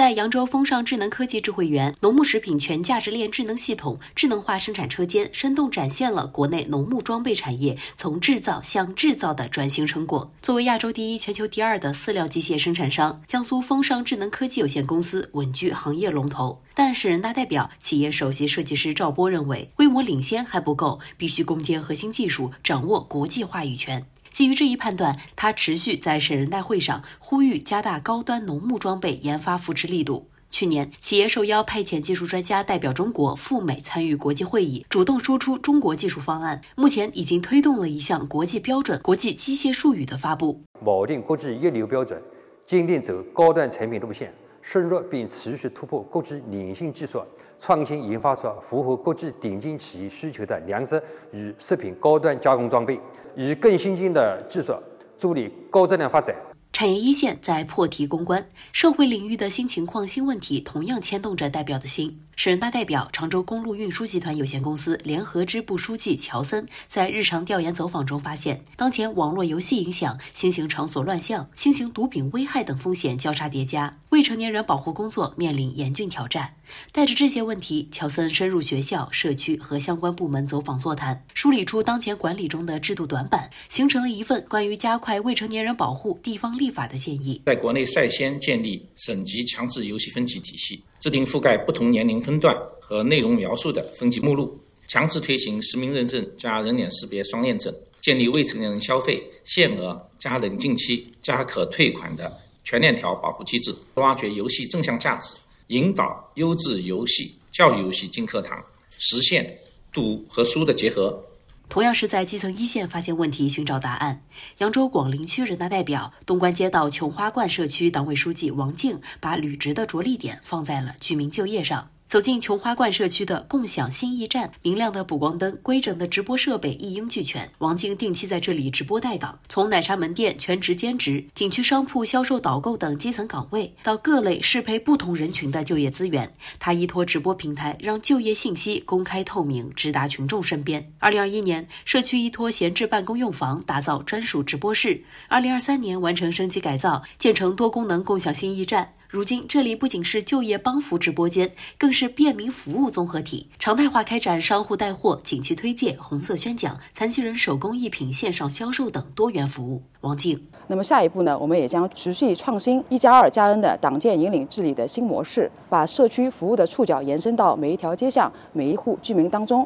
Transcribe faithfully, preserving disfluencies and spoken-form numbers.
在扬州风尚智能科技智慧园，农牧食品全价值链智能系统、智能化生产车间，生动展现了国内农牧装备产业从制造向制造的转型成果。作为亚洲第一、全球第二的饲料机械生产商，江苏风尚智能科技有限公司稳居行业龙头。但市人大代表、企业首席设计师赵波认为，规模领先还不够，必须攻坚核心技术，掌握国际话语权。基于这一判断，他持续在省人大会上呼吁加大高端农牧装备研发扶持力度。去年，企业受邀派遣技术专家代表中国赴美参与国际会议，主动输出中国技术方案。目前已经推动了一项国际标准、国际机械术语的发布， 锚定国际一流标准，坚定走高端产品路线，深入并持续突破国际领先技术，创新研发出符合国际顶尖企业需求的粮食与食品高端加工装备，以更先进的技术助力高质量发展。 产业一线在破题攻关，社会领域的新情况、新问题同样牵动着代表的心。省人大代表、常州公路运输集团有限公司联合支部书记乔森在日常调研走访中发现，当前网络游戏影响、新型场所乱象、新型毒品危害等风险交叉叠加，未成年人保护工作面临严峻挑战。带着这些问题，乔森深入学校、社区和相关部门走访座谈，梳理出当前管理中的制度短板，形成了一份关于加快未成年人保护地方立法的建议。 在国内率先建立省级强制游戏分级体系，制定覆盖不同年龄分段和内容描述的分级目录，强制推行实名认证加人脸识别双验证，建立未成年人消费限额加冷静期加可退款的全链条保护机制，挖掘游戏正向价值，引导优质游戏、教育游戏进课堂，实现赌和输的结合。 同样是在基层一线发现问题、寻找答案。扬州广陵区人大代表、东关街道琼花观社区党委书记王静把履职的着力点放在了居民就业上。走进琼花观社区的共享新驿站，明亮的补光灯、规整的直播设备一应俱全。王静定期在这里直播带岗，从奶茶门店全职兼职、景区商铺销售导购等基层岗位，到各类适配不同人群的就业资源，他依托直播平台，让就业信息公开透明，直达群众身边。二零二一年，社区依托闲置办公用房打造专属直播室；二零二三年完成升级改造，建成多功能共享新驿站。如今，这里不仅是就业帮扶直播间，更是便民服务综合体，常态化开展商户带货、景区推介、红色宣讲、残疾人手工艺品线上销售等多元服务。王静， 那么下一步呢，我们也将持续创新一加二加 N 的党建引领治理的新模式，把社区服务的触角延伸到每一条街巷、每一户居民当中。